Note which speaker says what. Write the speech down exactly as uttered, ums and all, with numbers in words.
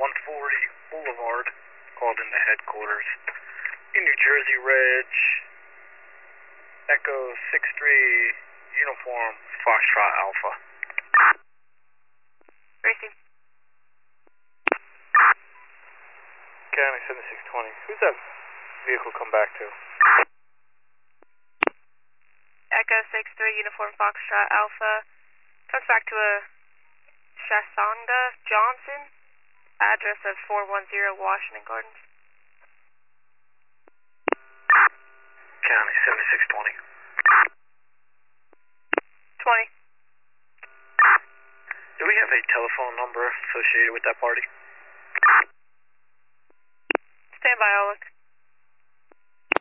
Speaker 1: one forty Boulevard, called into headquarters. In New Jersey, Reg, Echo six three, Uniform, Foxtrot Alpha.
Speaker 2: Racing.
Speaker 3: County seventy-six twenty. Who's that vehicle come back to?
Speaker 2: Echo six three, Uniform Foxtrot Alpha. Comes back to a Shasonda Johnson, address of four one zero Washington Gardens.
Speaker 1: County seventy-six twenty.
Speaker 2: twenty.
Speaker 1: Do we have a telephone number associated with that party?
Speaker 2: Stand by, I'll look.